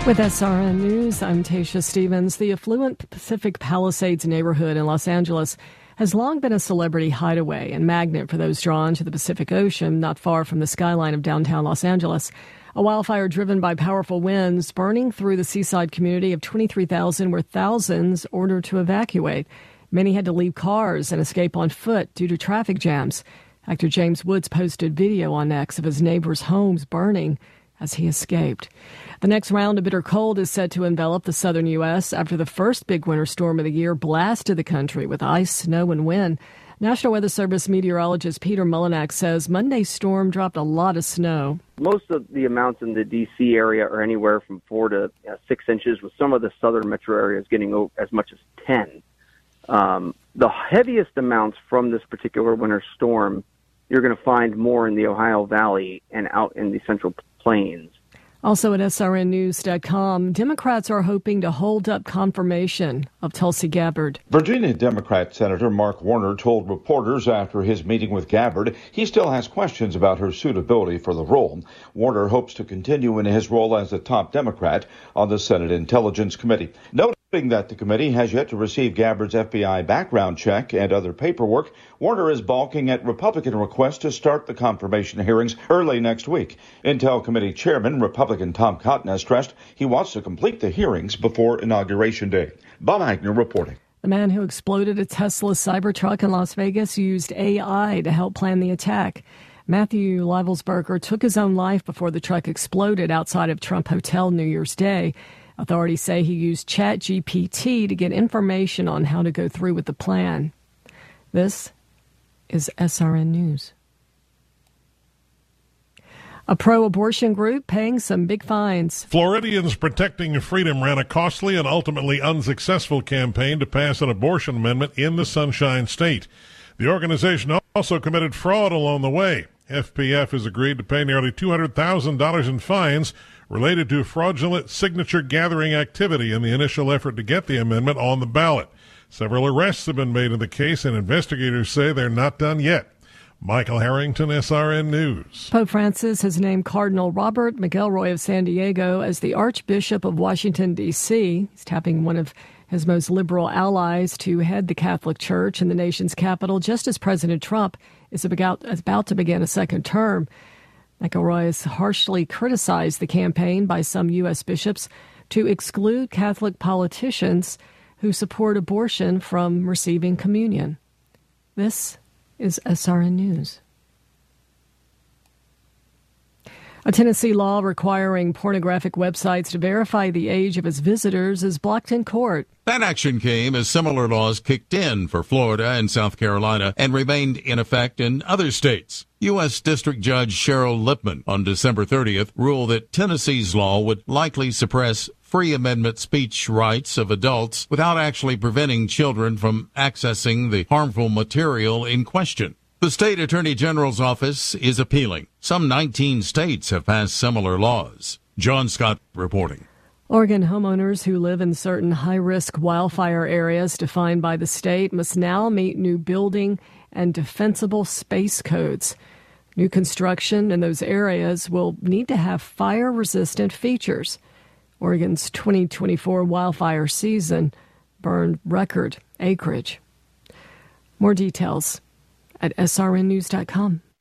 With SRN News, I'm Tasha Stevens. The affluent Pacific Palisades neighborhood in Los Angeles has long been a celebrity hideaway and magnet for those drawn to the Pacific Ocean, not far from the skyline of downtown Los Angeles. A wildfire driven by powerful winds burning through the seaside community of 23,000 were thousands ordered to evacuate. Many had to leave cars and escape on foot due to traffic jams. Actor James Woods posted video on X of his neighbors' homes burning as he escaped. The next round of bitter cold is set to envelop the southern U.S. after the first big winter storm of the year blasted the country with ice, snow, and wind. National Weather Service meteorologist Peter Mullinax says Monday's storm dropped a lot of snow. Most of the amounts in the D.C. area are anywhere from 4 to 6 inches, with some of the southern metro areas getting as much as 10. The heaviest amounts from this particular winter storm, you're going to find more in the Ohio Valley and out in the Central Plains. Also at SRNnews.com, Democrats are hoping to hold up confirmation of Tulsi Gabbard. Virginia Democrat Senator Mark Warner told reporters after his meeting with Gabbard he still has questions about her suitability for the role. Warner hopes to continue in his role as the top Democrat on the Senate Intelligence Committee. Noting that the committee has yet to receive Gabbard's FBI background check and other paperwork, Warner is balking at Republican requests to start the confirmation hearings early next week. Intel Committee Chairman Republican Tom Cotton has stressed he wants to complete the hearings before Inauguration Day. Bob Agnew reporting. The man who exploded a Tesla Cybertruck in Las Vegas used AI to help plan the attack. Matthew Leibelsberger took his own life before the truck exploded outside of Trump Hotel New Year's Day. Authorities say he used ChatGPT to get information on how to go through with the plan. This is SRN News. A pro-abortion group paying some big fines. Floridians Protecting Freedom ran a costly and ultimately unsuccessful campaign to pass an abortion amendment in the Sunshine State. The organization also committed fraud along the way. FPF has agreed to pay nearly $200,000 in fines related to fraudulent signature gathering activity in the initial effort to get the amendment on the ballot. Several arrests have been made in the case, and investigators say they're not done yet. Michael Harrington, SRN News. Pope Francis has named Cardinal Robert McElroy of San Diego as the Archbishop of Washington, D.C. He's tapping one of his most liberal allies to head the Catholic Church in the nation's capital, just as President Trump is about to begin a second term. McElroy has harshly criticized the campaign by some U.S. bishops to exclude Catholic politicians who support abortion from receiving communion. This is SRN News. A Tennessee law requiring pornographic websites to verify the age of its visitors is blocked in court. That action came as similar laws kicked in for Florida and South Carolina and remained in effect in other states. U.S. District Judge Cheryl Lipman on December 30th ruled that Tennessee's law would likely suppress free amendment speech rights of adults without actually preventing children from accessing the harmful material in question. The state attorney general's office is appealing. Some 19 states have passed similar laws. John Scott reporting. Oregon homeowners who live in certain high-risk wildfire areas defined by the state must now meet new building and defensible space codes. New construction in those areas will need to have fire-resistant features. Oregon's 2024 wildfire season burned record acreage. More details at srnnews.com.